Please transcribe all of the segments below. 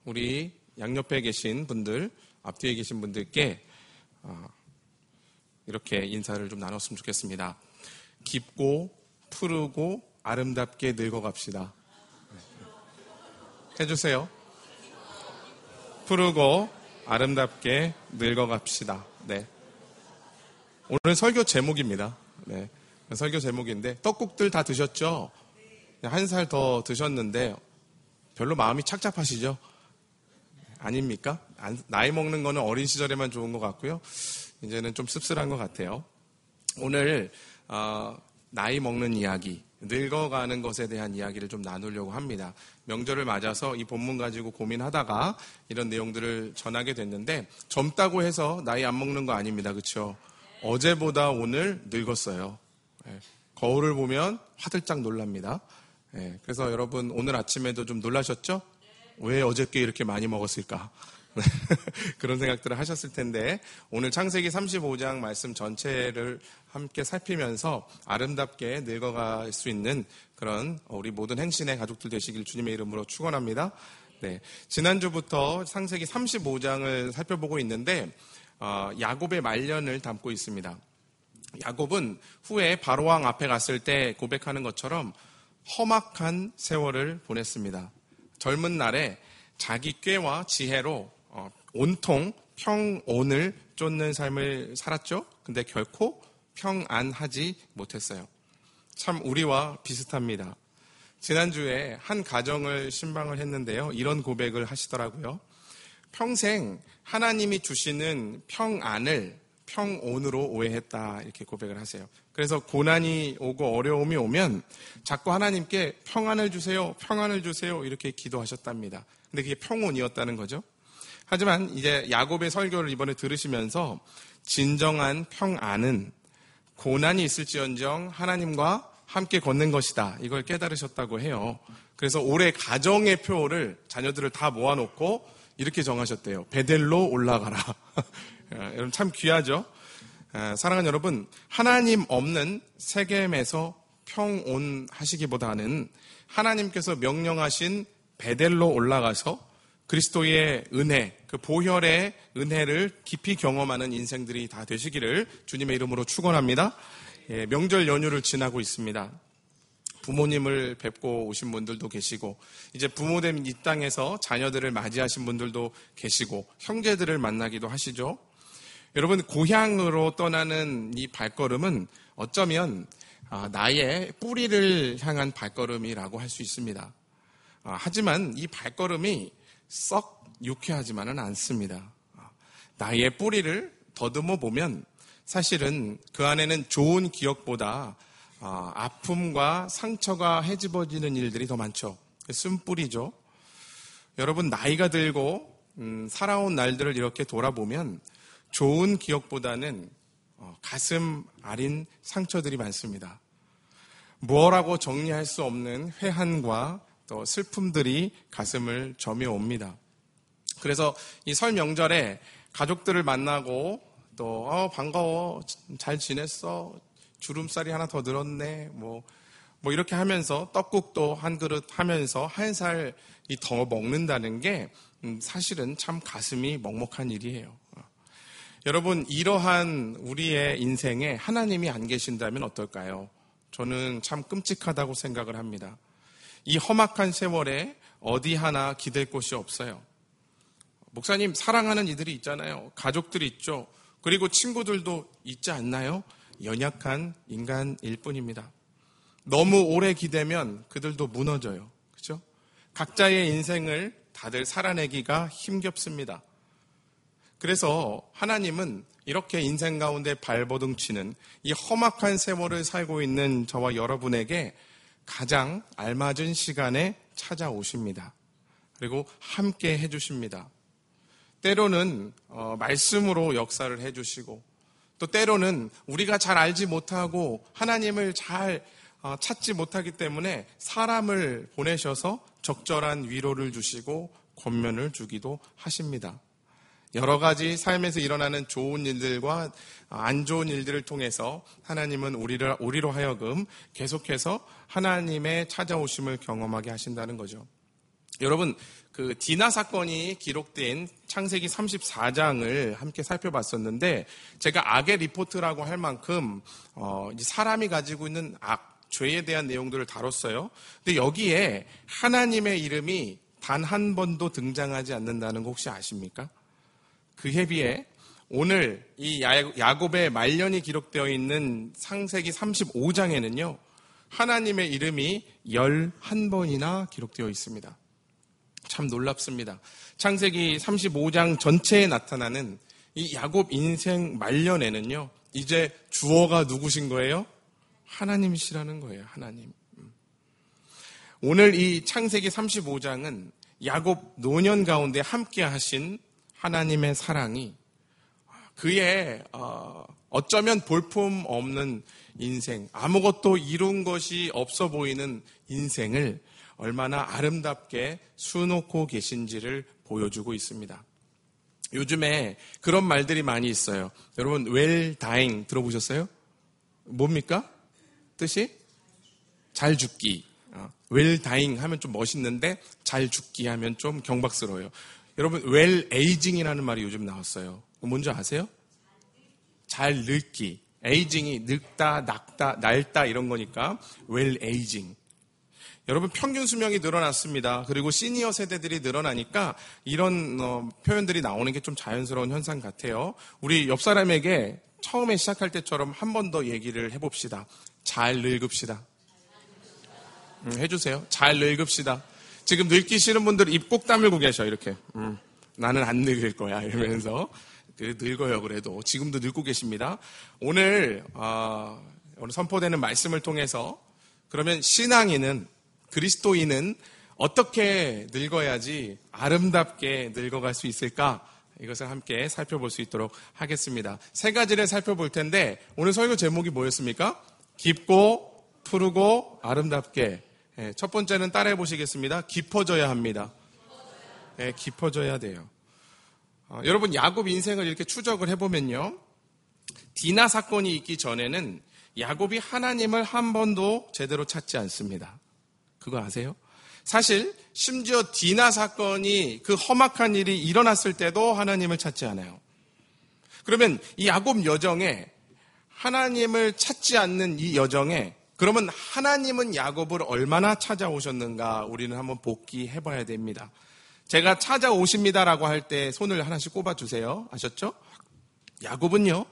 우리 양옆에 계신 분들, 앞뒤에 계신 분들께 이렇게 인사를 좀 나눴으면 좋겠습니다. 깊고 푸르고 아름답게 늙어갑시다. 해주세요. 푸르고 아름답게 늙어갑시다. 네. 오늘 설교 제목입니다. 네. 설교 제목인데 떡국들 다 드셨죠? 한 살 더 드셨는데 별로 마음이 착잡하시죠? 아닙니까? 나이 먹는 거는 어린 시절에만 좋은 것 같고요. 이제는 좀 씁쓸한 것 같아요. 오늘 나이 먹는 이야기, 늙어가는 것에 대한 이야기를 좀 나누려고 합니다. 명절을 맞아서 이 본문 가지고 고민하다가 이런 내용들을 전하게 됐는데 젊다고 해서 나이 안 먹는 거 아닙니다. 그렇죠? 어제보다 오늘 늙었어요. 거울을 보면 화들짝 놀랍니다. 그래서 여러분 오늘 아침에도 좀 놀라셨죠? 왜 어저께 이렇게 많이 먹었을까? 그런 생각들을 하셨을 텐데 오늘 창세기 35장 말씀 전체를 함께 살피면서 아름답게 늙어갈 수 있는 그런 우리 모든 행신의 가족들 되시길 주님의 이름으로 축원합니다. 네, 지난주부터 창세기 35장을 살펴보고 있는데 야곱의 말년을 담고 있습니다. 야곱은 후에 바로왕 앞에 갔을 때 고백하는 것처럼 험악한 세월을 보냈습니다. 젊은 날에 자기 꾀와 지혜로 온통 평온을 쫓는 삶을 살았죠. 근데 결코 평안하지 못했어요. 참 우리와 비슷합니다. 지난주에 한 가정을 신방을 했는데요. 이런 고백을 하시더라고요. 평생 하나님이 주시는 평안을 평온으로 오해했다 이렇게 고백을 하세요. 그래서 고난이 오고 어려움이 오면 자꾸 하나님께 평안을 주세요, 평안을 주세요 이렇게 기도하셨답니다. 근데 그게 평온이었다는 거죠. 하지만 이제 야곱의 설교를 이번에 들으시면서 진정한 평안은 고난이 있을지언정 하나님과 함께 걷는 것이다. 이걸 깨달으셨다고 해요. 그래서 올해 가정의 표를 자녀들을 다 모아놓고 이렇게 정하셨대요. 베델로 올라가라. 여러분 참 귀하죠? 사랑하는 여러분, 하나님 없는 세겜에서 평온하시기보다는 하나님께서 명령하신 베델로 올라가서 그리스도의 은혜, 그 보혈의 은혜를 깊이 경험하는 인생들이 다 되시기를 주님의 이름으로 축원합니다. 명절 연휴를 지나고 있습니다. 부모님을 뵙고 오신 분들도 계시고 이제 부모된 이 땅에서 자녀들을 맞이하신 분들도 계시고 형제들을 만나기도 하시죠. 여러분 고향으로 떠나는 이 발걸음은 어쩌면 나의 뿌리를 향한 발걸음이라고 할 수 있습니다. 하지만 이 발걸음이 썩 유쾌하지만은 않습니다. 나의 뿌리를 더듬어 보면 사실은 그 안에는 좋은 기억보다 아픔과 상처가 헤집어지는 일들이 더 많죠. 쓴뿌리죠. 여러분 나이가 들고 살아온 날들을 이렇게 돌아보면 좋은 기억보다는 가슴 아린 상처들이 많습니다. 뭐라고 정리할 수 없는 회한과 또 슬픔들이 가슴을 저며옵니다. 그래서 이 설 명절에 가족들을 만나고 또 반가워, 잘 지냈어, 주름살이 하나 더 늘었네, 뭐 이렇게 하면서 떡국도 한 그릇 하면서 한 살이 더 먹는다는 게 사실은 참 가슴이 먹먹한 일이에요. 여러분 이러한 우리의 인생에 하나님이 안 계신다면 어떨까요? 저는 참 끔찍하다고 생각을 합니다. 이 험악한 세월에 어디 하나 기댈 곳이 없어요. 목사님 사랑하는 이들이 있잖아요. 가족들이 있죠. 그리고 친구들도 있지 않나요? 연약한 인간일 뿐입니다. 너무 오래 기대면 그들도 무너져요. 그렇죠? 각자의 인생을 다들 살아내기가 힘겹습니다. 그래서 하나님은 이렇게 인생 가운데 발버둥치는 이 험악한 세월을 살고 있는 저와 여러분에게 가장 알맞은 시간에 찾아오십니다. 그리고 함께 해주십니다. 때로는 말씀으로 역사를 해주시고 또 때로는 우리가 잘 알지 못하고 하나님을 잘 찾지 못하기 때문에 사람을 보내셔서 적절한 위로를 주시고 권면을 주기도 하십니다. 여러 가지 삶에서 일어나는 좋은 일들과 안 좋은 일들을 통해서 하나님은 우리로 하여금 계속해서 하나님의 찾아오심을 경험하게 하신다는 거죠. 여러분, 그 디나 사건이 기록된 창세기 34장을 함께 살펴봤었는데, 제가 악의 리포트라고 할 만큼 사람이 가지고 있는 악, 죄에 대한 내용들을 다뤘어요. 근데 여기에 하나님의 이름이 단 한 번도 등장하지 않는다는 거 혹시 아십니까? 그에 비해 오늘 이 야곱의 말년이 기록되어 있는 창세기 35장에는요, 하나님의 이름이 11번이나 기록되어 있습니다. 참 놀랍습니다. 창세기 35장 전체에 나타나는 이 야곱 인생 말년에는요, 이제 주어가 누구신 거예요? 하나님이시라는 거예요. 하나님. 오늘 이 창세기 35장은 야곱 노년 가운데 함께 하신 하나님의 사랑이 그의 어쩌면 볼품 없는 인생, 아무것도 이룬 것이 없어 보이는 인생을 얼마나 아름답게 수놓고 계신지를 보여주고 있습니다. 요즘에 그런 말들이 많이 있어요. 여러분, well dying 들어보셨어요? 뭡니까? 뜻이? 잘 죽기. well dying 하면 좀 멋있는데 잘 죽기 하면 좀 경박스러워요. 여러분, well aging이라는 말이 요즘 나왔어요. 뭔지 아세요? 잘 늙기. aging이 늙다, 낙다, 낡다 이런 거니까 well aging. 여러분, 평균 수명이 늘어났습니다. 그리고 시니어 세대들이 늘어나니까 이런 표현들이 나오는 게 좀 자연스러운 현상 같아요. 우리 옆 사람에게 처음에 시작할 때처럼 한 번 더 얘기를 해봅시다. 잘 늙읍시다. 해주세요. 잘 늙읍시다. 지금 늙기 싫은 분들 입 꼭 다물고 계셔. 이렇게. 나는 안 늙을 거야. 이러면서. 늙어요. 그래도. 지금도 늙고 계십니다. 오늘 선포되는 말씀을 통해서 그러면 신앙인은, 그리스도인은 어떻게 늙어야지 아름답게 늙어갈 수 있을까? 이것을 함께 살펴볼 수 있도록 하겠습니다. 세 가지를 살펴볼 텐데 오늘 설교 제목이 뭐였습니까? 깊고 푸르고 아름답게. 첫 번째는 따라해 보시겠습니다. 깊어져야 합니다. 깊어져야 돼요. 여러분, 야곱 인생을 이렇게 추적을 해보면요, 디나 사건이 있기 전에는 야곱이 하나님을 한 번도 제대로 찾지 않습니다. 그거 아세요? 사실 심지어 디나 사건이 그 험악한 일이 일어났을 때도 하나님을 찾지 않아요. 그러면 이 야곱 여정에, 하나님을 찾지 않는 이 여정에, 그러면 하나님은 야곱을 얼마나 찾아오셨는가 우리는 한번 복기해 봐야 됩니다. 제가 찾아오십니다라고 할 때 손을 하나씩 꼽아주세요. 아셨죠? 야곱은요,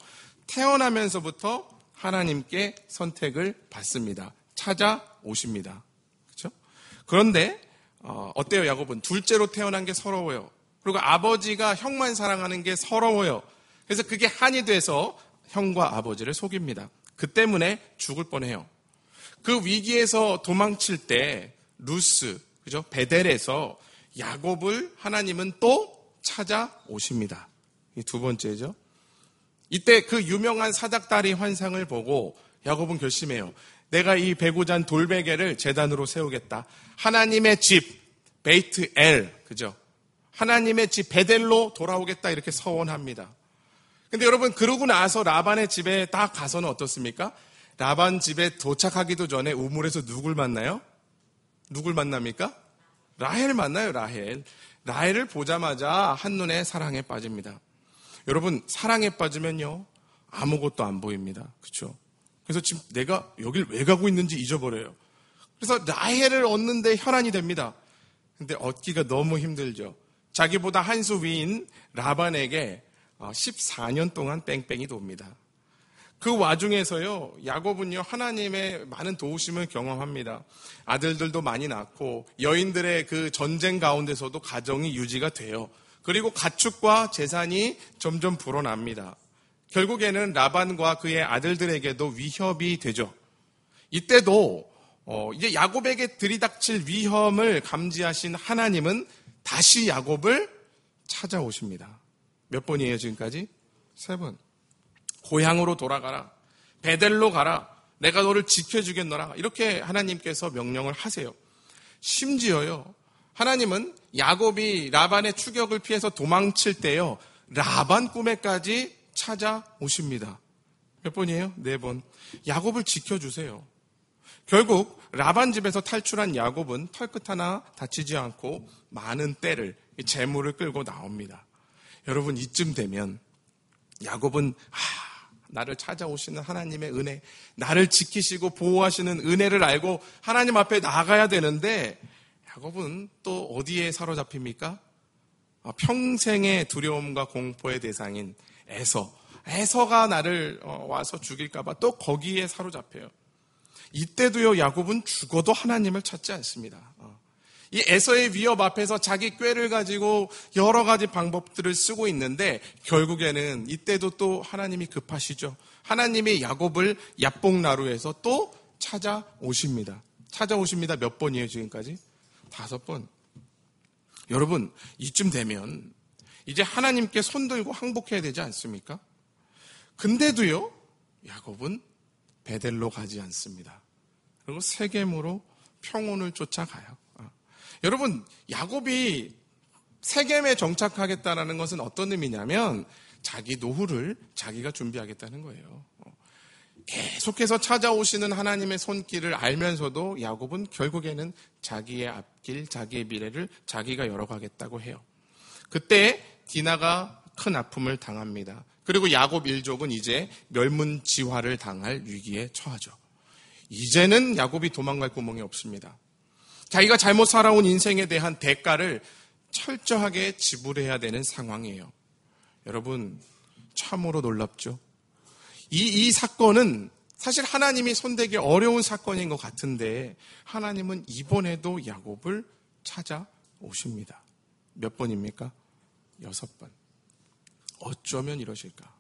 태어나면서부터 하나님께 선택을 받습니다. 찾아오십니다. 그렇죠? 그런데 어때요? 야곱은 둘째로 태어난 게 서러워요. 그리고 아버지가 형만 사랑하는 게 서러워요. 그래서 그게 한이 돼서 형과 아버지를 속입니다. 그 때문에 죽을 뻔해요. 그 위기에서 도망칠 때 루스, 그죠? 베델에서 야곱을 하나님은 또 찾아오십니다. 이 두 번째죠. 이때 그 유명한 사닥다리 환상을 보고 야곱은 결심해요. 내가 이 배고잔 돌베개를 제단으로 세우겠다. 하나님의 집 베이트 엘, 그죠? 하나님의 집 베델로 돌아오겠다, 이렇게 서원합니다. 근데 여러분, 그러고 나서 라반의 집에 딱 가서는 어떻습니까? 라반 집에 도착하기도 전에 우물에서 누굴 만나요? 누굴 만납니까? 라헬 만나요. 라헬을 보자마자 한눈에 사랑에 빠집니다. 여러분, 사랑에 빠지면요, 아무것도 안 보입니다. 그렇죠? 그래서 지금 내가 여길 왜 가고 있는지 잊어버려요. 그래서 라헬을 얻는데 혈안이 됩니다. 근데 얻기가 너무 힘들죠. 자기보다 한 수 위인 라반에게 14년 동안 뺑뺑이 돕니다. 그 와중에서요, 야곱은요, 하나님의 많은 도우심을 경험합니다. 아들들도 많이 낳고 여인들의 그 전쟁 가운데서도 가정이 유지가 돼요. 그리고 가축과 재산이 점점 불어납니다. 결국에는 라반과 그의 아들들에게도 위협이 되죠. 이때도 이제 야곱에게 들이닥칠 위험을 감지하신 하나님은 다시 야곱을 찾아오십니다. 몇 번이에요, 지금까지? 3번. 고향으로 돌아가라. 베델로 가라. 내가 너를 지켜주겠노라. 이렇게 하나님께서 명령을 하세요. 심지어요, 하나님은 야곱이 라반의 추격을 피해서 도망칠 때요, 라반 꿈에까지 찾아오십니다. 몇 번이에요? 4번. 야곱을 지켜주세요. 결국 라반 집에서 탈출한 야곱은 털끝 하나 다치지 않고 많은 떼를, 재물을 끌고 나옵니다. 여러분, 이쯤 되면 야곱은 나를 찾아오시는 하나님의 은혜, 나를 지키시고 보호하시는 은혜를 알고 하나님 앞에 나아가야 되는데 야곱은 또 어디에 사로잡힙니까? 평생의 두려움과 공포의 대상인 에서가 나를 와서 죽일까 봐 또 거기에 사로잡혀요. 이때도요, 야곱은 죽어도 하나님을 찾지 않습니다. 이 에서의 위협 앞에서 자기 꾀를 가지고 여러 가지 방법들을 쓰고 있는데 결국에는 이때도 또 하나님이 급하시죠. 하나님이 야곱을 야복나루에서 또 찾아오십니다. 몇 번이에요, 지금까지? 5번. 여러분, 이쯤 되면 이제 하나님께 손들고 항복해야 되지 않습니까? 근데도요, 야곱은 베델로 가지 않습니다. 그리고 세겜으로 평온을 쫓아가요. 여러분, 야곱이 세겜에 정착하겠다는 것은 어떤 의미냐면 자기 노후를 자기가 준비하겠다는 거예요. 계속해서 찾아오시는 하나님의 손길을 알면서도 야곱은 결국에는 자기의 앞길, 자기의 미래를 자기가 열어가겠다고 해요. 그때 디나가 큰 아픔을 당합니다. 그리고 야곱 일족은 이제 멸문지화를 당할 위기에 처하죠. 이제는 야곱이 도망갈 구멍이 없습니다. 자기가 잘못 살아온 인생에 대한 대가를 철저하게 지불해야 되는 상황이에요. 여러분, 참으로 놀랍죠? 이 사건은 사실 하나님이 손대기 어려운 사건인 것 같은데 하나님은 이번에도 야곱을 찾아오십니다. 몇 번입니까? 6번. 어쩌면 이러실까?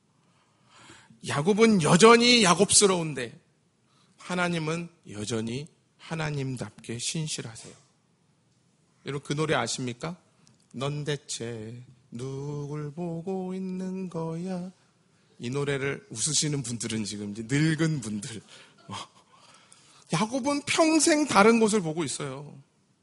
야곱은 여전히 야곱스러운데 하나님은 여전히 하나님답게 신실하세요. 여러분, 그 노래 아십니까? 넌 대체 누굴 보고 있는 거야? 이 노래를 웃으시는 분들은 지금 이제 늙은 분들. 야곱은 평생 다른 곳을 보고 있어요.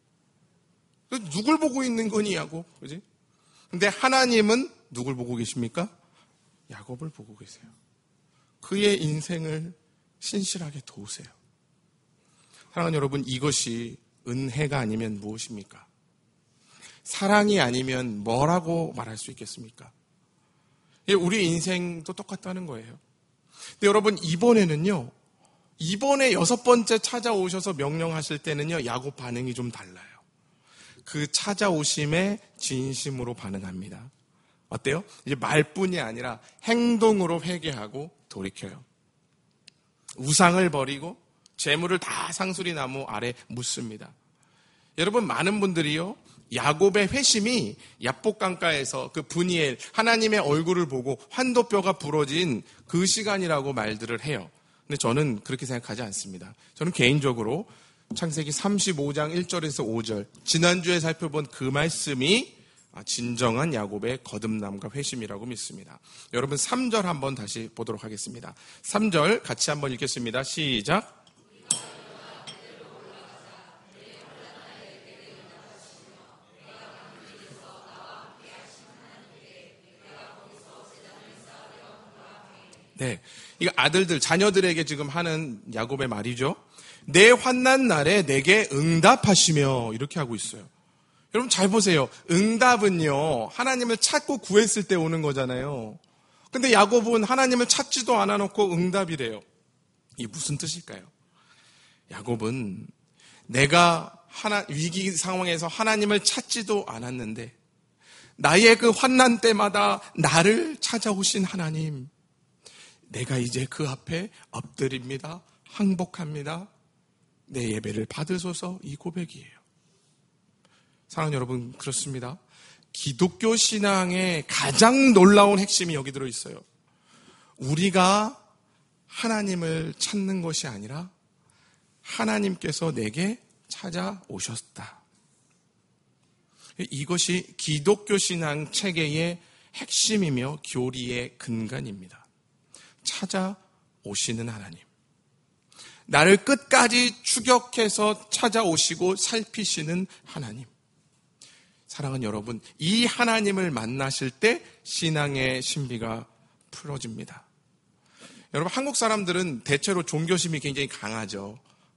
누굴 보고 있는 거니, 야곱? 그지? 근데 하나님은 누굴 보고 계십니까? 야곱을 보고 계세요. 그의 인생을 신실하게 도우세요. 사랑하는 여러분, 이것이 은혜가 아니면 무엇입니까? 사랑이 아니면 뭐라고 말할 수 있겠습니까? 우리 인생도 똑같다는 거예요. 근데 여러분, 이번에 6번째 찾아오셔서 명령하실 때는요, 야곱 반응이 좀 달라요. 그 찾아오심에 진심으로 반응합니다. 어때요? 이제 말뿐이 아니라 행동으로 회개하고 돌이켜요. 우상을 버리고 재물을 다 상수리 나무 아래 묻습니다. 여러분, 많은 분들이요, 야곱의 회심이 야복강가에서 그 브니엘, 하나님의 얼굴을 보고 환도뼈가 부러진 그 시간이라고 말들을 해요. 근데 저는 그렇게 생각하지 않습니다. 저는 개인적으로 창세기 35장 1절에서 5절, 지난주에 살펴본 그 말씀이 진정한 야곱의 거듭남과 회심이라고 믿습니다. 여러분, 3절 한번 다시 보도록 하겠습니다. 3절 같이 한번 읽겠습니다. 시작. 네, 이거 아들들, 자녀들에게 지금 하는 야곱의 말이죠. 내 환난 날에 내게 응답하시며, 이렇게 하고 있어요. 여러분, 잘 보세요. 응답은요, 하나님을 찾고 구했을 때 오는 거잖아요. 근데 야곱은 하나님을 찾지도 않아놓고 응답이래요. 이게 무슨 뜻일까요? 야곱은 내가 위기 상황에서 하나님을 찾지도 않았는데 나의 그 환난 때마다 나를 찾아오신 하나님, 내가 이제 그 앞에 엎드립니다. 항복합니다. 내 예배를 받으소서, 이 고백이에요. 사랑하는 여러분, 그렇습니다. 기독교 신앙의 가장 놀라운 핵심이 여기 들어있어요. 우리가 하나님을 찾는 것이 아니라 하나님께서 내게 찾아오셨다. 이것이 기독교 신앙 체계의 핵심이며 교리의 근간입니다. 찾아오시는 하나님. 나를 끝까지 추격해서 찾아오시고 살피시는 하나님. 사랑하는 여러분, 이 하나님을 만나실 때 신앙의 신비가 풀어집니다. 여러분, 한국 사람들은 대체로 종교심이 굉장히 강하죠.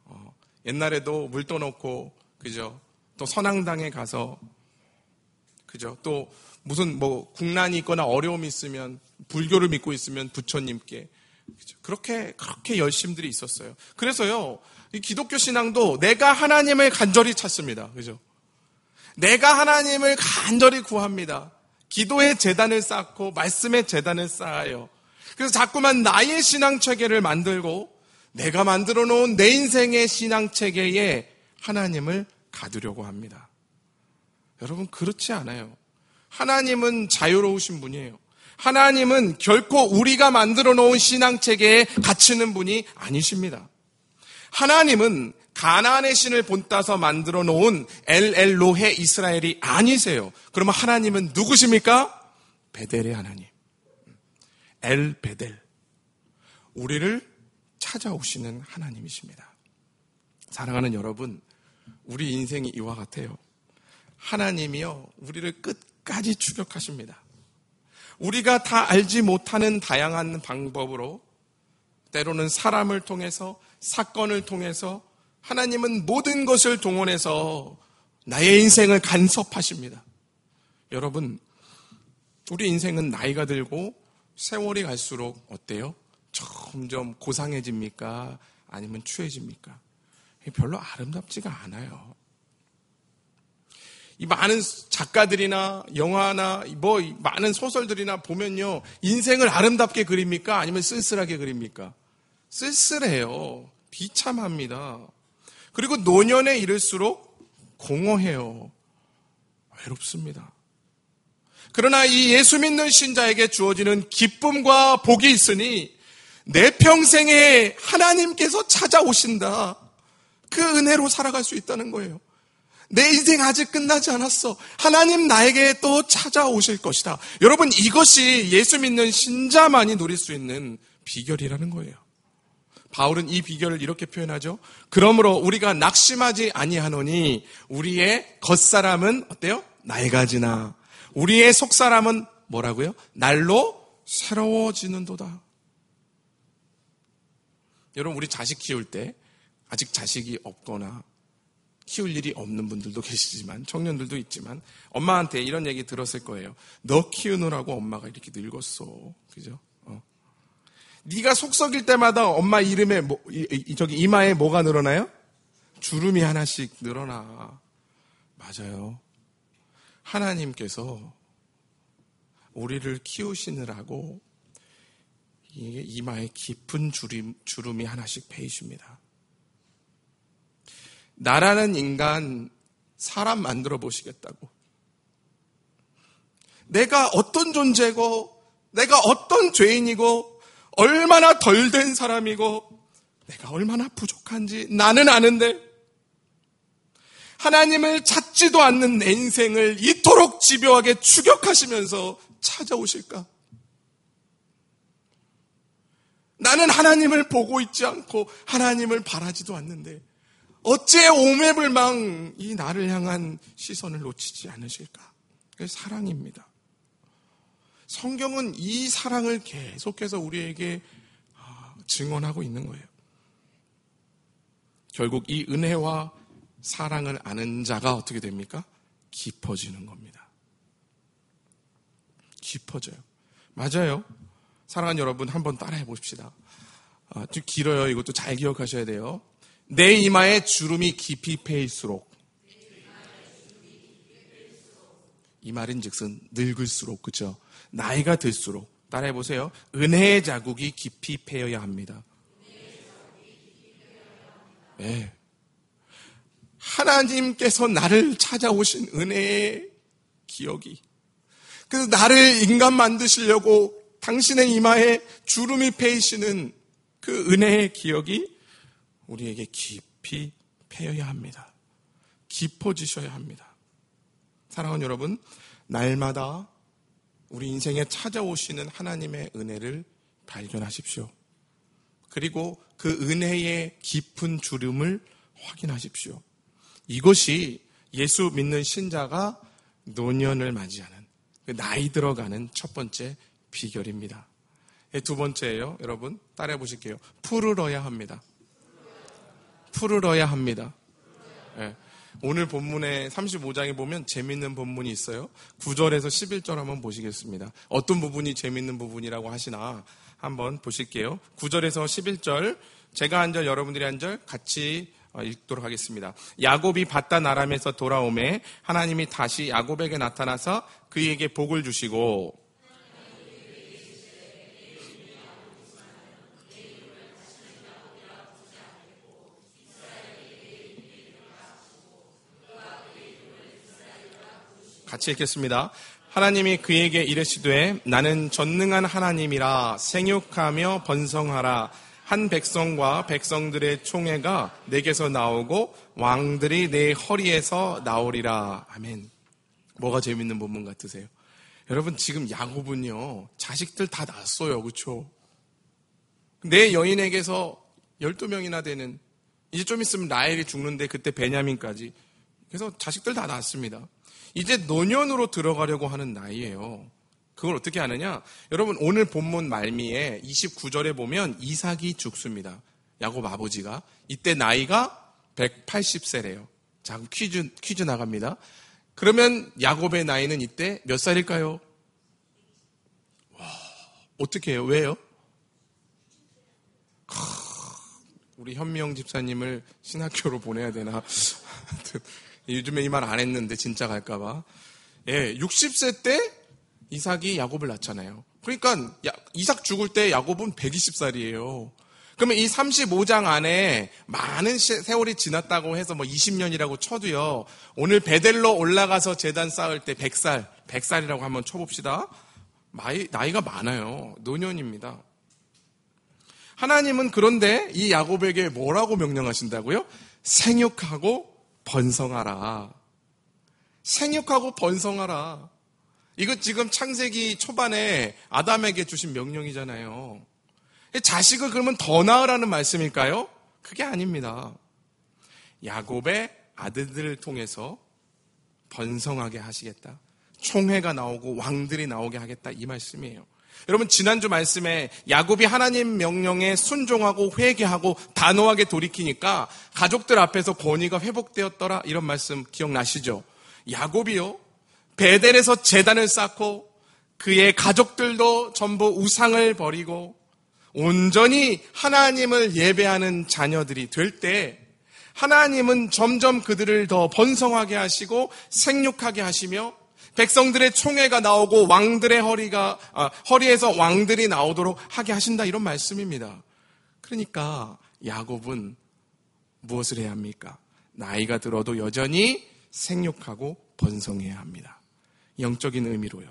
옛날에도 물 떠놓고, 그죠? 또 선앙당에 가서, 그죠? 또 무슨 뭐 국난이 있거나 어려움이 있으면, 불교를 믿고 있으면 부처님께, 그죠? 그렇게 열심들이 있었어요. 그래서요, 이 기독교 신앙도 내가 하나님을 간절히 찾습니다. 그죠? 내가 하나님을 간절히 구합니다. 기도의 제단을 쌓고 말씀의 제단을 쌓아요. 그래서 자꾸만 나의 신앙 체계를 만들고 내가 만들어 놓은 내 인생의 신앙 체계에 하나님을 가두려고 합니다. 여러분, 그렇지 않아요. 하나님은 자유로우신 분이에요. 하나님은 결코 우리가 만들어 놓은 신앙 체계에 갇히는 분이 아니십니다. 하나님은 가나안의 신을 본따서 만들어 놓은 엘로헤 이스라엘이 아니세요. 그러면 하나님은 누구십니까? 베델의 하나님. 엘 베델. 우리를 찾아오시는 하나님이십니다. 사랑하는 여러분, 우리 인생이 이와 같아요. 하나님이요, 우리를 끝까지 추격하십니다. 우리가 다 알지 못하는 다양한 방법으로, 때로는 사람을 통해서, 사건을 통해서 하나님은 모든 것을 동원해서 나의 인생을 간섭하십니다. 여러분, 우리 인생은 나이가 들고 세월이 갈수록 어때요? 점점 고상해집니까? 아니면 추해집니까? 별로 아름답지가 않아요. 이 많은 작가들이나 영화나 뭐 많은 소설들이나 보면요, 인생을 아름답게 그립니까? 아니면 쓸쓸하게 그립니까? 쓸쓸해요. 비참합니다. 그리고 노년에 이를수록 공허해요. 외롭습니다. 그러나 이 예수 믿는 신자에게 주어지는 기쁨과 복이 있으니 내 평생에 하나님께서 찾아오신다. 그 은혜로 살아갈 수 있다는 거예요. 내 인생 아직 끝나지 않았어. 하나님 나에게 또 찾아오실 것이다. 여러분, 이것이 예수 믿는 신자만이 누릴 수 있는 비결이라는 거예요. 바울은 이 비결을 이렇게 표현하죠. 그러므로 우리가 낙심하지 아니하노니 우리의 겉사람은 어때요? 낡아지나 우리의 속사람은 뭐라고요? 날로 새로워지는도다. 여러분, 우리 자식 키울 때 아직 자식이 없거나 키울 일이 없는 분들도 계시지만, 청년들도 있지만 엄마한테 이런 얘기 들었을 거예요. 너 키우느라고 엄마가 이렇게 늙었어. 그죠? 네가 속 썩일 때마다 엄마 이름에 이마에 뭐가 늘어나요? 주름이 하나씩 늘어나. 맞아요. 하나님께서 우리를 키우시느라고 이마에 깊은 주름이 하나씩 패이십니다. 나라는 인간, 사람 만들어 보시겠다고. 내가 어떤 존재고, 내가 어떤 죄인이고, 얼마나 덜 된 사람이고, 내가 얼마나 부족한지 나는 아는데, 하나님을 찾지도 않는 내 인생을 이토록 집요하게 추격하시면서 찾아오실까? 나는 하나님을 보고 있지 않고 하나님을 바라지도 않는데 어째 오매불망 이 나를 향한 시선을 놓치지 않으실까? 그게 사랑입니다. 성경은 이 사랑을 계속해서 우리에게 증언하고 있는 거예요. 결국 이 은혜와 사랑을 아는 자가 어떻게 됩니까? 깊어지는 겁니다. 깊어져요. 맞아요. 사랑하는 여러분, 한번 따라해 봅시다. 좀 길어요. 이것도 잘 기억하셔야 돼요. 내 이마에 주름이 깊이 패일수록, 이 말인 즉슨 늙을수록, 그렇죠? 나이가 들수록, 따라해 보세요. 은혜의 자국이 깊이 패여야 합니다. 네. 하나님께서 나를 찾아오신 은혜의 기억이, 그래서 나를 인간 만드시려고 당신의 이마에 주름이 패이시는 그 은혜의 기억이 우리에게 깊이 패여야 합니다. 깊어지셔야 합니다. 사랑하는 여러분, 날마다 우리 인생에 찾아오시는 하나님의 은혜를 발견하십시오. 그리고 그 은혜의 깊은 주름을 확인하십시오. 이것이 예수 믿는 신자가 노년을 맞이하는, 나이 들어가는 첫 번째 비결입니다. 두 번째예요. 여러분 따라해 보실게요. 푸르러야 합니다. 푸르러야 합니다. 예. 오늘 본문에 35장에 보면 재밌는 본문이 있어요. 9절에서 11절 한번 보시겠습니다. 어떤 부분이 재밌는 부분이라고 하시나 한번 보실게요. 9절에서 11절, 제가 한 절, 여러분들이 한 절 같이 읽도록 하겠습니다. 야곱이 밧단 아람에서 돌아오매 하나님이 다시 야곱에게 나타나서 그에게 복을 주시고 같이 읽겠습니다. 하나님이 그에게 이르시되 나는 전능한 하나님이라 생육하며 번성하라. 한 백성과 백성들의 총회가 내게서 나오고 왕들이 내 허리에서 나오리라. 아멘. 뭐가 재밌는 본문 같으세요? 여러분, 지금 야곱은요, 자식들 다 낳았어요. 그렇죠? 내 여인에게서 12명이나 되는, 이제 좀 있으면 라헬이 죽는데 그때 베냐민까지. 그래서 자식들 다 낳았습니다. 이제 노년으로 들어가려고 하는 나이예요. 그걸 어떻게 하느냐? 여러분, 오늘 본문 말미에 29절에 보면 이삭이 죽습니다. 야곱 아버지가. 이때 나이가 180세래요. 자, 그럼 퀴즈 나갑니다. 그러면 야곱의 나이는 이때 몇 살일까요? 와, 어떻게 해요? 왜요? 우리 현미영 집사님을 신학교로 보내야 되나? 요즘에 이 말 안 했는데 진짜 갈까봐. 예, 60세 때 이삭이 야곱을 낳잖아요. 그러니까 이삭 죽을 때 야곱은 120살이에요. 그러면 이 35장 안에 많은 세월이 지났다고 해서 뭐 20년이라고 쳐도요. 오늘 베델로 올라가서 제단 쌓을 때 100살이라고 한번 쳐봅시다. 나이가 많아요. 노년입니다. 하나님은 그런데 이 야곱에게 뭐라고 명령하신다고요? 생육하고 번성하라. 생육하고 번성하라. 이거 지금 창세기 초반에 아담에게 주신 명령이잖아요. 자식을 그러면 더 낳으라는 말씀일까요? 그게 아닙니다. 야곱의 아들들을 통해서 번성하게 하시겠다. 총회가 나오고 왕들이 나오게 하겠다. 이 말씀이에요. 여러분, 지난주 말씀에 야곱이 하나님 명령에 순종하고 회개하고 단호하게 돌이키니까 가족들 앞에서 권위가 회복되었더라. 이런 말씀 기억나시죠? 야곱이요, 베델에서 제단을 쌓고 그의 가족들도 전부 우상을 버리고 온전히 하나님을 예배하는 자녀들이 될 때 하나님은 점점 그들을 더 번성하게 하시고 생육하게 하시며 백성들의 총회가 나오고 왕들의 허리에서 왕들이 나오도록 하게 하신다. 이런 말씀입니다. 그러니까 야곱은 무엇을 해야 합니까? 나이가 들어도 여전히 생육하고 번성해야 합니다. 영적인 의미로요.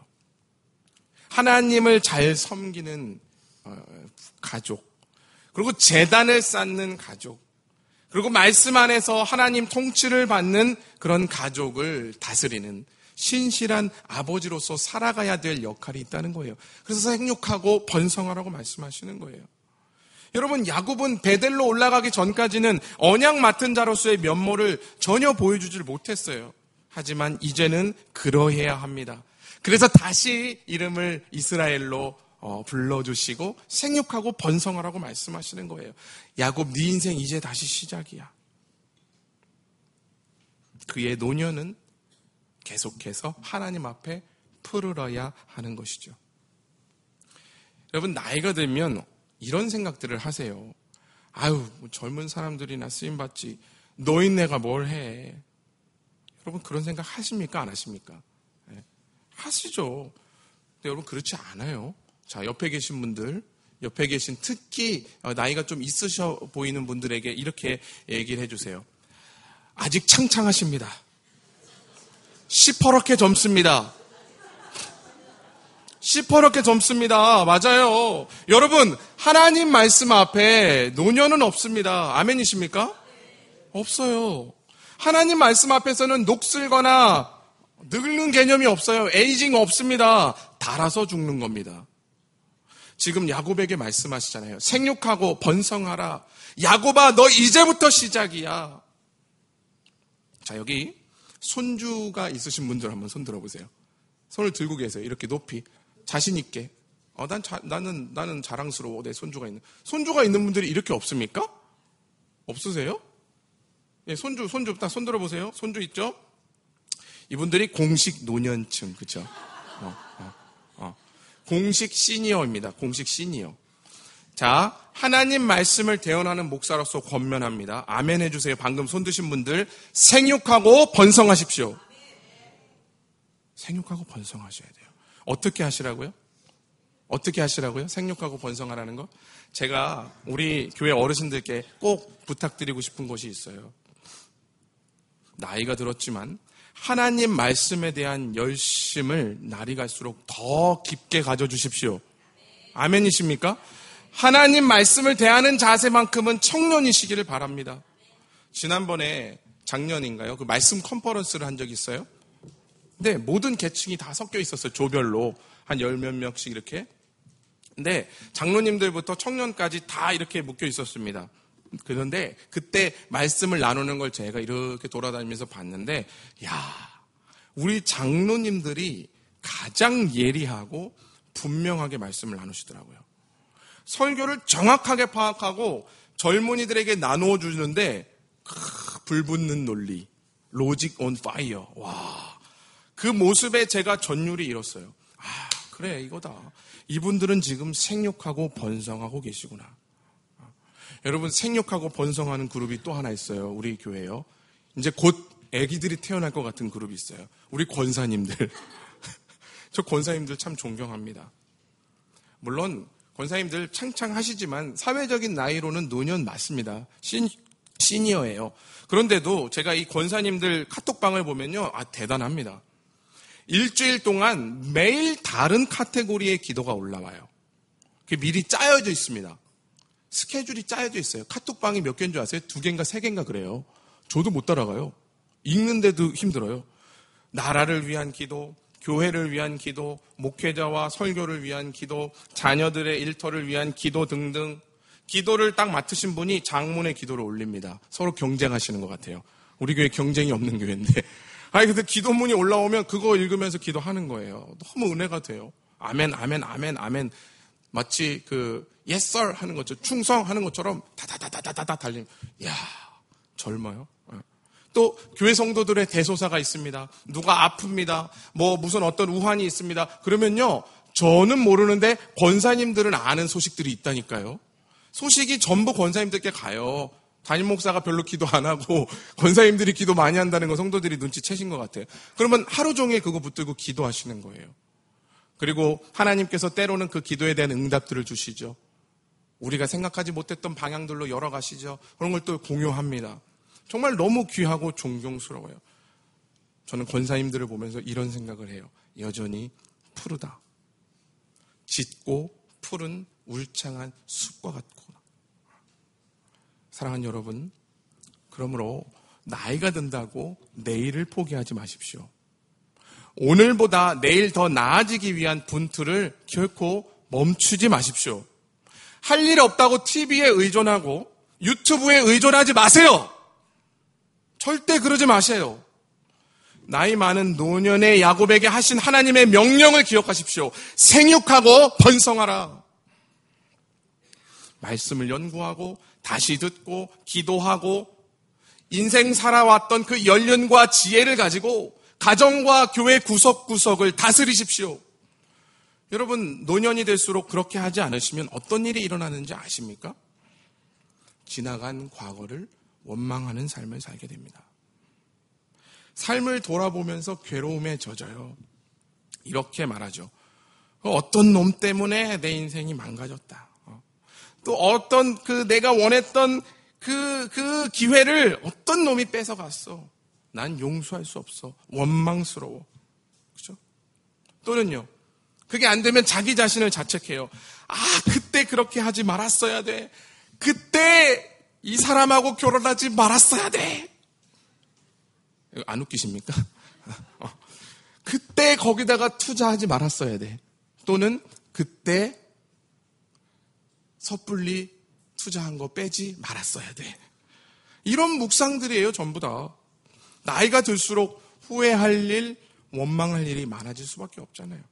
하나님을 잘 섬기는 가족, 그리고 제단을 쌓는 가족, 그리고 말씀 안에서 하나님 통치를 받는 그런 가족을 다스리는 신실한 아버지로서 살아가야 될 역할이 있다는 거예요. 그래서 생육하고 번성하라고 말씀하시는 거예요. 여러분, 야곱은 베델로 올라가기 전까지는 언약 맡은 자로서의 면모를 전혀 보여주질 못했어요. 하지만 이제는 그러해야 합니다. 그래서 다시 이름을 이스라엘로 불러주시고 생육하고 번성하라고 말씀하시는 거예요. 야곱, 네 인생 이제 다시 시작이야. 그의 노년은 계속해서 하나님 앞에 푸르러야 하는 것이죠. 여러분, 나이가 들면 이런 생각들을 하세요. 아유, 젊은 사람들이나 쓰임받지 노인네가 뭘 해. 여러분, 그런 생각 하십니까? 안 하십니까? 네. 하시죠. 근데 여러분, 그렇지 않아요. 자, 옆에 계신 분들, 옆에 계신 특히 나이가 좀 있으셔 보이는 분들에게 이렇게 얘기를 해주세요. 아직 창창하십니다. 시퍼렇게 젊습니다. 시퍼렇게 젊습니다. 맞아요. 여러분, 하나님 말씀 앞에 노년은 없습니다. 아멘이십니까? 없어요. 하나님 말씀 앞에서는 녹슬거나 늙는 개념이 없어요. 에이징 없습니다. 닳아서 죽는 겁니다. 지금 야곱에게 말씀하시잖아요. 생육하고 번성하라. 야곱아, 너 이제부터 시작이야. 자, 여기 손주가 있으신 분들 한번 손 들어보세요. 손을 들고 계세요. 이렇게 높이. 자신 있게. 나는 자랑스러워. 내 손주가 있는 분들이 이렇게 없습니까? 없으세요? 예, 손주, 딱 손 들어보세요. 손주 있죠? 이분들이 공식 노년층, 그쵸? 공식 시니어입니다. 공식 시니어. 자, 하나님 말씀을 대언하는 목사로서 권면합니다. 아멘 해주세요. 방금 손 드신 분들, 생육하고 번성하십시오. 생육하고 번성하셔야 돼요. 어떻게 하시라고요? 어떻게 하시라고요? 생육하고 번성하라는 거? 제가 우리 교회 어르신들께 꼭 부탁드리고 싶은 것이 있어요. 나이가 들었지만 하나님 말씀에 대한 열심을 날이 갈수록 더 깊게 가져주십시오. 아멘이십니까? 하나님 말씀을 대하는 자세만큼은 청년이시기를 바랍니다. 지난번에 작년인가요? 그 말씀 컨퍼런스를 한 적이 있어요. 근데 모든 계층이 다 섞여 있었어요. 조별로 한 10몇 명씩 이렇게. 근데 장로님들부터 청년까지 다 이렇게 묶여 있었습니다. 그런데 그때 말씀을 나누는 걸 제가 이렇게 돌아다니면서 봤는데, 야, 우리 장로님들이 가장 예리하고 분명하게 말씀을 나누시더라고요. 설교를 정확하게 파악하고 젊은이들에게 나누어 주는데 불붙는 논리, 로직 온 파이어. 와, 그 모습에 제가 전율이 일었어요. 아, 그래, 이거다. 이분들은 지금 생육하고 번성하고 계시구나. 여러분, 생육하고 번성하는 그룹이 또 하나 있어요. 우리 교회요. 이제 곧 아기들이 태어날 것 같은 그룹이 있어요. 우리 권사님들. 저 권사님들 참 존경합니다. 물론 권사님들 창창하시지만 사회적인 나이로는 노년 맞습니다. 시니어예요. 그런데도 제가 이 권사님들 카톡방을 보면요, 아, 대단합니다. 일주일 동안 매일 다른 카테고리의 기도가 올라와요. 그게 미리 짜여져 있습니다. 스케줄이 짜여져 있어요. 카톡방이 몇 개인 줄 아세요? 2개인가 3개인가 그래요. 저도 못 따라가요. 읽는데도 힘들어요. 나라를 위한 기도, 교회를 위한 기도, 목회자와 설교를 위한 기도, 자녀들의 일터를 위한 기도 등등. 기도를 딱 맡으신 분이 장문의 기도를 올립니다. 서로 경쟁하시는 것 같아요. 우리 교회 경쟁이 없는 교회인데. 아니, 근데 기도문이 올라오면 그거 읽으면서 기도하는 거예요. 너무 은혜가 돼요. 아멘, 아멘, 아멘, 아멘. 마치 yes sir 하는 것처럼, 충성하는 것처럼 다다다다다다 달리면, 이야, 젊어요. 또 교회 성도들의 대소사가 있습니다. 누가 아픕니다. 무슨 어떤 우환이 있습니다. 그러면요, 저는 모르는데 권사님들은 아는 소식들이 있다니까요. 소식이 전부 권사님들께 가요. 담임 목사가 별로 기도 안 하고 권사님들이 기도 많이 한다는 거 성도들이 눈치채신 것 같아요. 그러면 하루 종일 그거 붙들고 기도하시는 거예요. 그리고 하나님께서 때로는 그 기도에 대한 응답들을 주시죠. 우리가 생각하지 못했던 방향들로 열어가시죠. 그런 걸 또 공유합니다. 정말 너무 귀하고 존경스러워요. 저는 권사님들을 보면서 이런 생각을 해요. 여전히 푸르다. 짙고 푸른 울창한 숲과 같구나. 사랑하는 여러분, 그러므로 나이가 든다고 내일을 포기하지 마십시오. 오늘보다 내일 더 나아지기 위한 분투를 결코 멈추지 마십시오. 할 일 없다고 TV에 의존하고 유튜브에 의존하지 마세요. 절대 그러지 마세요. 나이 많은 노년의 야곱에게 하신 하나님의 명령을 기억하십시오. 생육하고 번성하라. 말씀을 연구하고 다시 듣고 기도하고 인생 살아왔던 그 연륜과 지혜를 가지고 가정과 교회 구석구석을 다스리십시오. 여러분, 노년이 될수록 그렇게 하지 않으시면 어떤 일이 일어나는지 아십니까? 지나간 과거를 원망하는 삶을 살게 됩니다. 삶을 돌아보면서 괴로움에 젖어요. 이렇게 말하죠. 어떤 놈 때문에 내 인생이 망가졌다. 또 어떤 내가 원했던 그 기회를 어떤 놈이 뺏어갔어. 난 용서할 수 없어. 원망스러워. 그죠? 또는요, 그게 안 되면 자기 자신을 자책해요. 아, 그때 그렇게 하지 말았어야 돼. 그때 이 사람하고 결혼하지 말았어야 돼. 안 웃기십니까? 그때 거기다가 투자하지 말았어야 돼. 또는 그때 섣불리 투자한 거 빼지 말았어야 돼. 이런 묵상들이에요, 전부 다. 나이가 들수록 후회할 일, 원망할 일이 많아질 수밖에 없잖아요.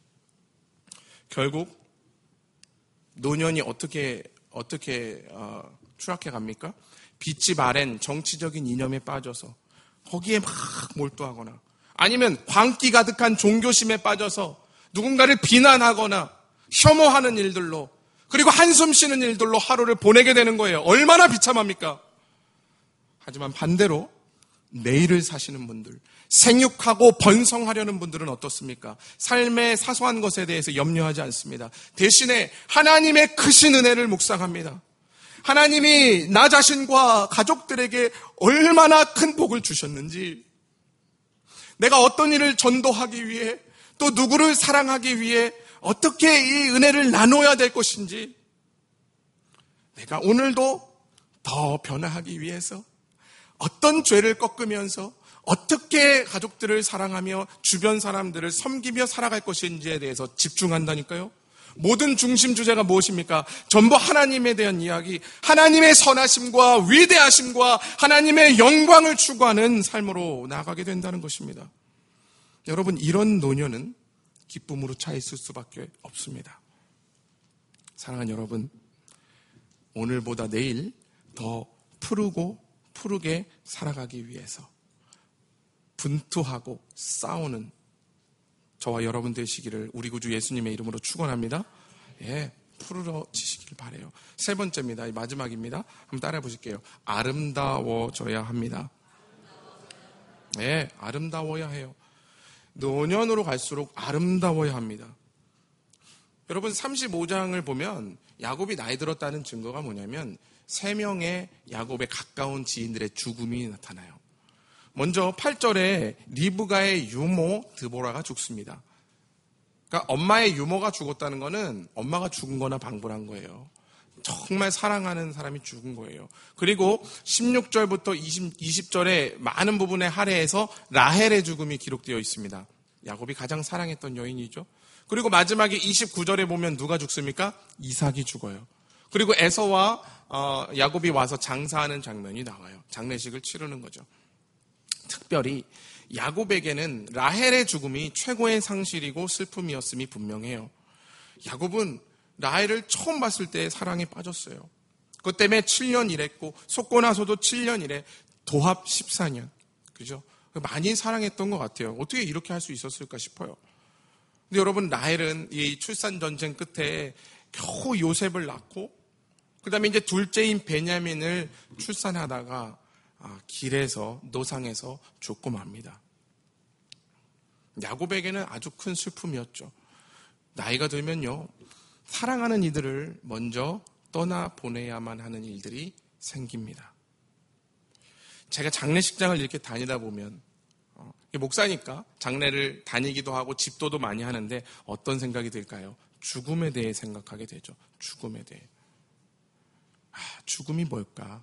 결국 노년이 어떻게 추락해 갑니까? 빚집 아랜 정치적인 이념에 빠져서 거기에 막 몰두하거나 아니면 광기 가득한 종교심에 빠져서 누군가를 비난하거나 혐오하는 일들로 그리고 한숨 쉬는 일들로 하루를 보내게 되는 거예요. 얼마나 비참합니까? 하지만 반대로 내일을 사시는 분들, 생육하고 번성하려는 분들은 어떻습니까? 삶의 사소한 것에 대해서 염려하지 않습니다. 대신에 하나님의 크신 은혜를 묵상합니다. 하나님이 나 자신과 가족들에게 얼마나 큰 복을 주셨는지, 내가 어떤 일을 전도하기 위해 또 누구를 사랑하기 위해 어떻게 이 은혜를 나눠야 될 것인지, 내가 오늘도 더 변화하기 위해서 어떤 죄를 꺾으면서 어떻게 가족들을 사랑하며 주변 사람들을 섬기며 살아갈 것인지에 대해서 집중한다니까요. 모든 중심 주제가 무엇입니까? 전부 하나님에 대한 이야기, 하나님의 선하심과 위대하심과 하나님의 영광을 추구하는 삶으로 나아가게 된다는 것입니다. 여러분, 이런 노년은 기쁨으로 차 있을 수밖에 없습니다. 사랑하는 여러분, 오늘보다 내일 더 푸르게 살아가기 위해서 분투하고 싸우는 저와 여러분 되시기를 우리 구주 예수님의 이름으로 축원합니다. 예, 푸르러지시길 바라요. 세 번째입니다. 마지막입니다. 한번 따라해 보실게요. 아름다워져야 합니다. 예, 아름다워야 해요. 노년으로 갈수록 아름다워야 합니다. 여러분 35장을 보면 야곱이 나이 들었다는 증거가 뭐냐면 3명의 야곱의 가까운 지인들의 죽음이 나타나요. 먼저 8절에 리브가의 유모 드보라가 죽습니다. 그러니까 엄마의 유모가 죽었다는 거는 엄마가 죽은 거나 방불한 거예요. 정말 사랑하는 사람이 죽은 거예요. 그리고 16절부터 20절에 많은 부분에 할애해서 라헬의 죽음이 기록되어 있습니다. 야곱이 가장 사랑했던 여인이죠. 그리고 마지막에 29절에 보면 누가 죽습니까? 이삭이 죽어요. 그리고 에서와 야곱이 와서 장사하는 장면이 나와요. 장례식을 치르는 거죠. 특별히 야곱에게는 라헬의 죽음이 최고의 상실이고 슬픔이었음이 분명해요. 야곱은 라헬을 처음 봤을 때 사랑에 빠졌어요. 그것 때문에 7년 일했고 속고 나서도 7년 일해 도합 14년. 그죠? 많이 사랑했던 것 같아요. 어떻게 이렇게 할 수 있었을까 싶어요. 근데 여러분, 라헬은 이 출산 전쟁 끝에 겨우 요셉을 낳고 그 다음에 이제 둘째인 베냐민을 출산하다가 길에서 노상에서 죽고 맙니다. 야곱에게는 아주 큰 슬픔이었죠. 나이가 들면요, 사랑하는 이들을 먼저 떠나보내야만 하는 일들이 생깁니다. 제가 장례식장을 이렇게 다니다 보면 목사니까 장례를 다니기도 하고 집도도 많이 하는데 어떤 생각이 들까요? 죽음에 대해 생각하게 되죠. 죽음에 대해. 죽음이 뭘까?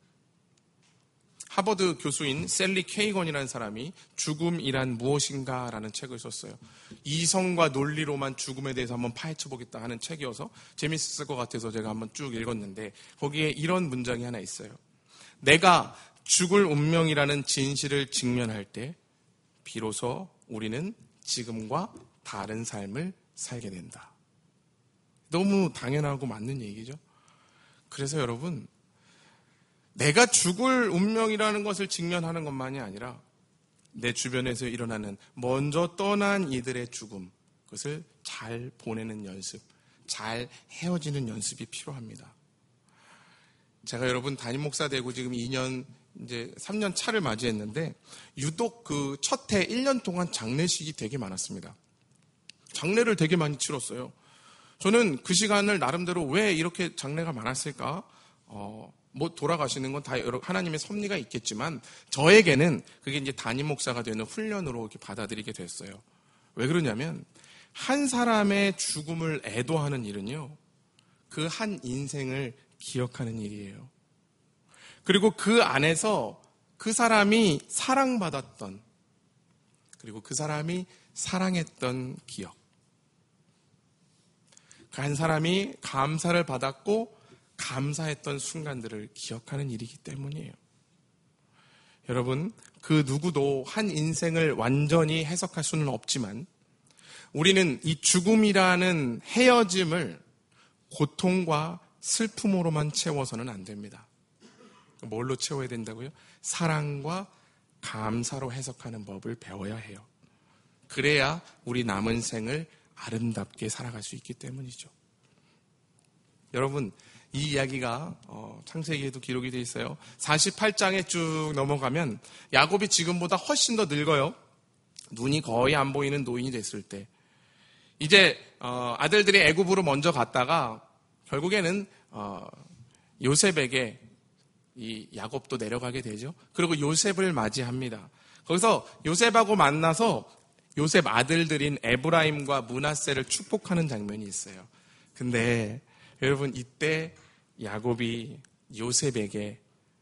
하버드 교수인 셀리 케이건이라는 사람이 죽음이란 무엇인가라는 책을 썼어요. 이성과 논리로만 죽음에 대해서 한번 파헤쳐보겠다 하는 책이어서 재밌을 것 같아서 제가 한번 쭉 읽었는데 거기에 이런 문장이 하나 있어요. 내가 죽을 운명이라는 진실을 직면할 때 비로소 우리는 지금과 다른 삶을 살게 된다. 너무 당연하고 맞는 얘기죠. 그래서 여러분, 내가 죽을 운명이라는 것을 직면하는 것만이 아니라 내 주변에서 일어나는 먼저 떠난 이들의 죽음, 그것을 잘 보내는 연습, 잘 헤어지는 연습이 필요합니다. 제가 여러분 담임 목사 되고 지금 2년, 이제 3년 차를 맞이했는데 유독 그 첫 해 1년 동안 장례식이 되게 많았습니다. 장례를 되게 많이 치렀어요. 저는 그 시간을 나름대로 왜 이렇게 장례가 많았을까? 돌아가시는 건 다 하나님의 섭리가 있겠지만 저에게는 그게 이제 담임 목사가 되는 훈련으로 이렇게 받아들이게 됐어요. 왜 그러냐면 한 사람의 죽음을 애도하는 일은요, 그 한 인생을 기억하는 일이에요. 그리고 그 안에서 그 사람이 사랑받았던, 그리고 그 사람이 사랑했던 기억, 그 한 사람이 감사를 받았고 감사했던 순간들을 기억하는 일이기 때문이에요. 여러분, 그 누구도 한 인생을 완전히 해석할 수는 없지만 우리는 이 죽음이라는 헤어짐을 고통과 슬픔으로만 채워서는 안 됩니다. 뭘로 채워야 된다고요? 사랑과 감사로 해석하는 법을 배워야 해요. 그래야 우리 남은 생을 아름답게 살아갈 수 있기 때문이죠. 여러분, 이 이야기가 창세기에도 기록이 되어 있어요. 48장에 쭉 넘어가면 야곱이 지금보다 훨씬 더 늙어요. 눈이 거의 안 보이는 노인이 됐을 때 이제 아들들이 애굽으로 먼저 갔다가 결국에는 요셉에게 이 야곱도 내려가게 되죠. 그리고 요셉을 맞이합니다. 거기서 요셉하고 만나서 요셉 아들들인 에브라임과 므낫세를 축복하는 장면이 있어요. 근데 여러분, 이때 야곱이 요셉에게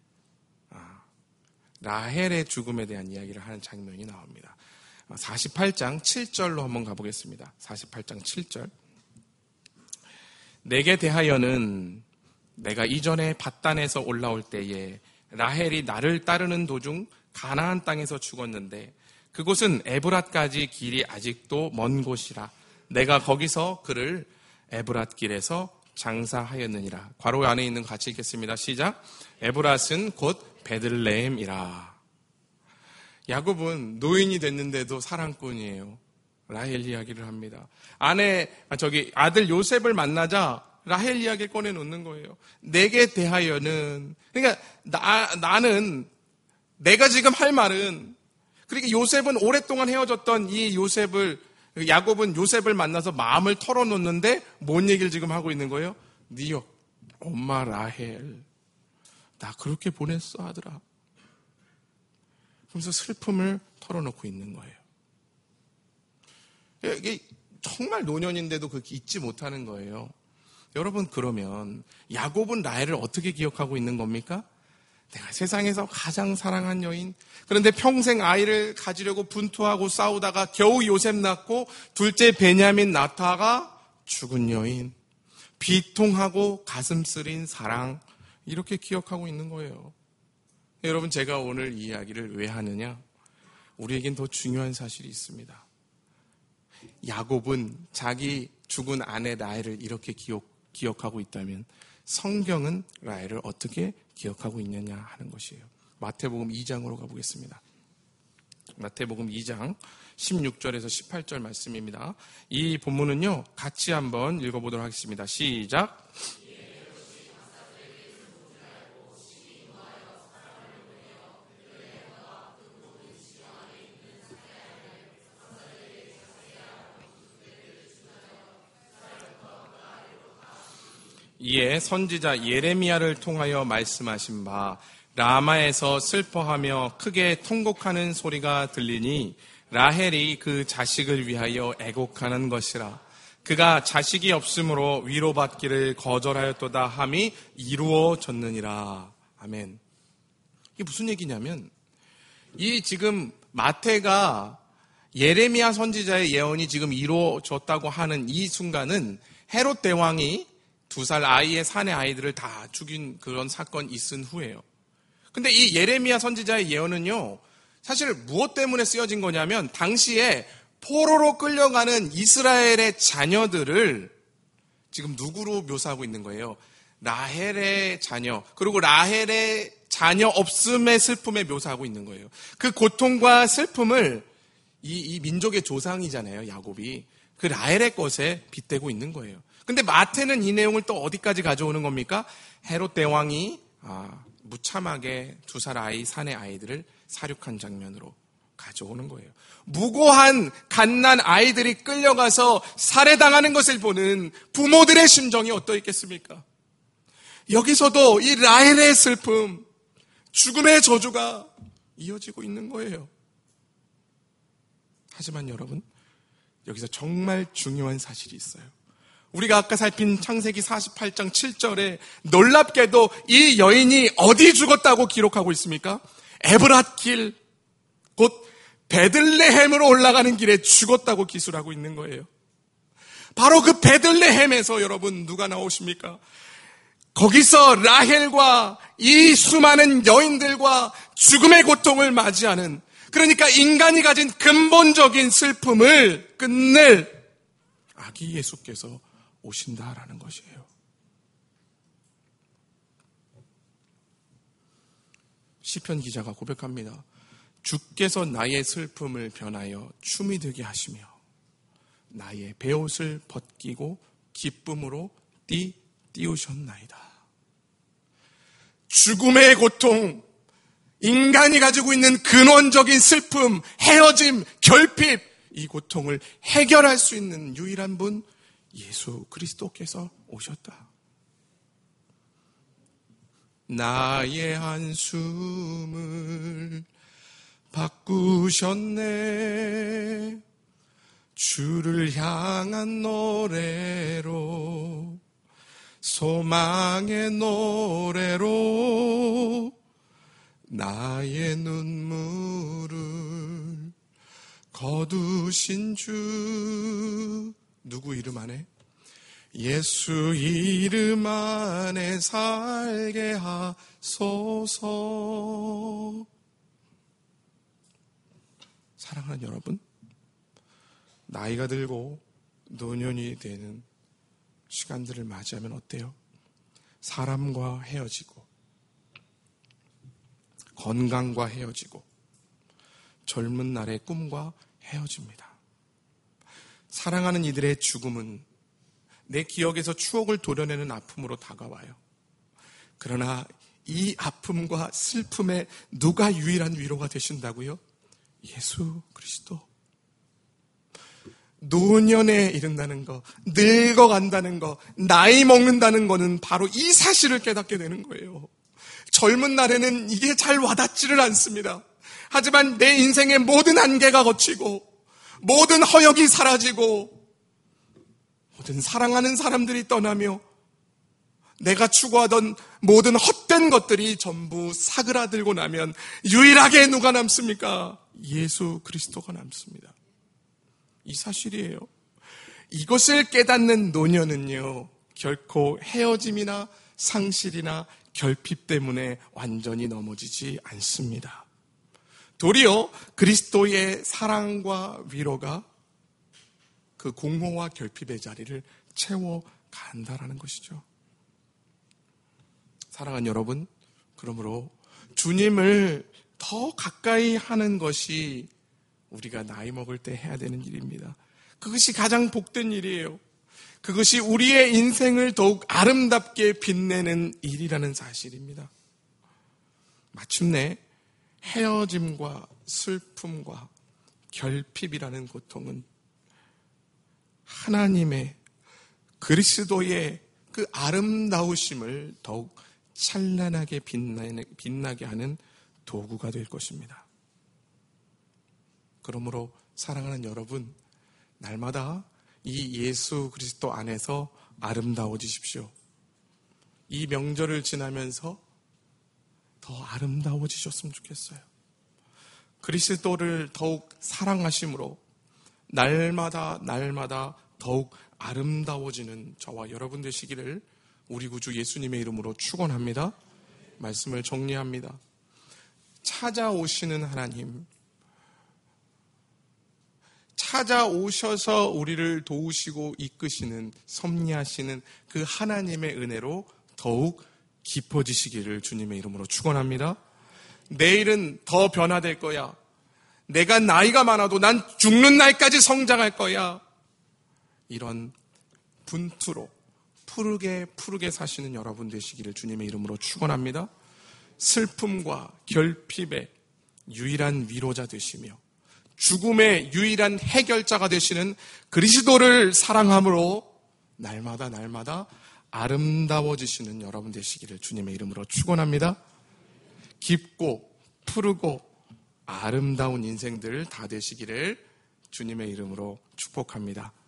라헬의 죽음에 대한 이야기를 하는 장면이 나옵니다. 48장 7절로 한번 가보겠습니다. 48장 7절. 내게 대하여는 내가 이전에 밧단에서 올라올 때에 라헬이 나를 따르는 도중 가나안 땅에서 죽었는데 그곳은 에브랏까지 길이 아직도 먼 곳이라 내가 거기서 그를 에브랏 길에서 장사하였느니라. 괄호 안에 있는 거 같이 읽겠습니다. 시작. 에브랏은 곧 베들레헴이라. 야곱은 노인이 됐는데도 사랑꾼이에요. 라헬 이야기를 합니다. 아들 요셉을 만나자 라헬 이야기를 꺼내놓는 거예요. 내게 대하여는, 그러니까 나는 내가 지금 할 말은, 그러니까 요셉은 오랫동안 헤어졌던 야곱은 요셉을 만나서 마음을 털어놓는데 뭔 얘기를 지금 하고 있는 거예요? 니요, 엄마 라헬, 나 그렇게 보냈어 아들아. 그러면서 슬픔을 털어놓고 있는 거예요. 이게 정말 노년인데도 그렇게 잊지 못하는 거예요. 여러분, 그러면 야곱은 라헬을 어떻게 기억하고 있는 겁니까? 내가 세상에서 가장 사랑한 여인, 그런데 평생 아이를 가지려고 분투하고 싸우다가 겨우 요셉 낳고 둘째 베냐민 낳다가 죽은 여인, 비통하고 가슴 쓰린 사랑, 이렇게 기억하고 있는 거예요. 여러분, 제가 오늘 이 이야기를 왜 하느냐? 우리에겐 더 중요한 사실이 있습니다. 야곱은 자기 죽은 아내 라헬을 이렇게 기억하고 있다면 성경은 라헬을 어떻게 기억하고 있느냐 하는 것이에요. 마태복음 2장으로 가보겠습니다. 마태복음 2장 16절에서 18절 말씀입니다. 이 본문은요, 같이 한번 읽어보도록 하겠습니다. 시작. 이에 선지자 예레미야를 통하여 말씀하신 바 라마에서 슬퍼하며 크게 통곡하는 소리가 들리니 라헬이 그 자식을 위하여 애곡하는 것이라. 그가 자식이 없으므로 위로받기를 거절하였도다 함이 이루어졌느니라. 아멘. 이게 무슨 얘기냐면, 이 지금 마태가 예레미야 선지자의 예언이 지금 이루어졌다고 하는 이 순간은 헤롯 대왕이 2살 아이의 사내 아이들을 다 죽인 그런 사건이 있은 후예요. 근데 이 예레미야 선지자의 예언은요, 사실 무엇 때문에 쓰여진 거냐면 당시에 포로로 끌려가는 이스라엘의 자녀들을 지금 누구로 묘사하고 있는 거예요? 라헬의 자녀, 그리고 라헬의 자녀 없음의 슬픔에 묘사하고 있는 거예요. 그 고통과 슬픔을 이 민족의 조상이잖아요, 야곱이. 그 라헬의 것에 빗대고 있는 거예요. 근데 마태는 이 내용을 또 어디까지 가져오는 겁니까? 헤롯 대왕이 무참하게 2살 아이, 사내 아이들을 사륙한 장면으로 가져오는 거예요. 무고한 갓난 아이들이 끌려가서 살해당하는 것을 보는 부모들의 심정이 어떠했겠습니까? 여기서도 이 라헬의 슬픔, 죽음의 저주가 이어지고 있는 거예요. 하지만 여러분, 여기서 정말 중요한 사실이 있어요. 우리가 아까 살핀 창세기 48장 7절에 놀랍게도 이 여인이 어디 죽었다고 기록하고 있습니까? 에브랏 길, 곧 베들레헴으로 올라가는 길에 죽었다고 기술하고 있는 거예요. 바로 그 베들레헴에서 여러분 누가 나오십니까? 거기서 라헬과 이 수많은 여인들과 죽음의 고통을 맞이하는, 그러니까 인간이 가진 근본적인 슬픔을 끝낼 아기 예수께서 오신다라는 것이에요. 시편 기자가 고백합니다. 주께서 나의 슬픔을 변하여 춤이 되게 하시며 나의 베옷을 벗기고 기쁨으로 띄우셨나이다. 죽음의 고통, 인간이 가지고 있는 근원적인 슬픔, 헤어짐, 결핍, 이 고통을 해결할 수 있는 유일한 분, 예수 그리스도께서 오셨다. 나의 한숨을 바꾸셨네. 주를 향한 노래로, 소망의 노래로 나의 눈물을 거두신 주. 누구 이름 안에? 예수 이름 안에 살게 하소서. 사랑하는 여러분, 나이가 들고 노년이 되는 시간들을 맞이하면 어때요? 사람과 헤어지고, 건강과 헤어지고, 젊은 날의 꿈과 헤어집니다. 사랑하는 이들의 죽음은 내 기억에서 추억을 도려내는 아픔으로 다가와요. 그러나 이 아픔과 슬픔에 누가 유일한 위로가 되신다고요? 예수 그리스도. 노년에 이른다는 거, 늙어간다는 거, 나이 먹는다는 거는 바로 이 사실을 깨닫게 되는 거예요. 젊은 날에는 이게 잘 와닿지를 않습니다. 하지만 내 인생의 모든 한계가 거치고, 모든 허역이 사라지고, 모든 사랑하는 사람들이 떠나며, 내가 추구하던 모든 헛된 것들이 전부 사그라들고 나면 유일하게 누가 남습니까? 예수 그리스도가 남습니다. 이 사실이에요. 이것을 깨닫는 노년은요, 결코 헤어짐이나 상실이나 결핍 때문에 완전히 넘어지지 않습니다. 도리어 그리스도의 사랑과 위로가 그 공허와 결핍의 자리를 채워간다라는 것이죠. 사랑하는 여러분, 그러므로 주님을 더 가까이 하는 것이 우리가 나이 먹을 때 해야 되는 일입니다. 그것이 가장 복된 일이에요. 그것이 우리의 인생을 더욱 아름답게 빛내는 일이라는 사실입니다. 마침내 헤어짐과 슬픔과 결핍이라는 고통은 하나님의 그리스도의 그 아름다우심을 더욱 찬란하게 빛나게 하는 도구가 될 것입니다. 그러므로 사랑하는 여러분, 날마다 이 예수 그리스도 안에서 아름다워지십시오. 이 명절을 지나면서 더 아름다워지셨으면 좋겠어요. 그리스도를 더욱 사랑하심으로 날마다 더욱 아름다워지는 저와 여러분 되시기를 우리 구주 예수님의 이름으로 축원합니다. 말씀을 정리합니다. 찾아오시는 하나님, 찾아오셔서 우리를 도우시고 이끄시는, 섭리하시는 그 하나님의 은혜로 더욱 깊어지시기를 주님의 이름으로 축원합니다. 내일은 더 변화될 거야. 내가 나이가 많아도 난 죽는 날까지 성장할 거야. 이런 분투로 푸르게 사시는 여러분 되시기를 주님의 이름으로 축원합니다. 슬픔과 결핍의 유일한 위로자 되시며 죽음의 유일한 해결자가 되시는 그리스도를 사랑함으로 날마다 아름다워지시는 여러분 되시기를 주님의 이름으로 축원합니다. 깊고 푸르고 아름다운 인생들 다 되시기를 주님의 이름으로 축복합니다.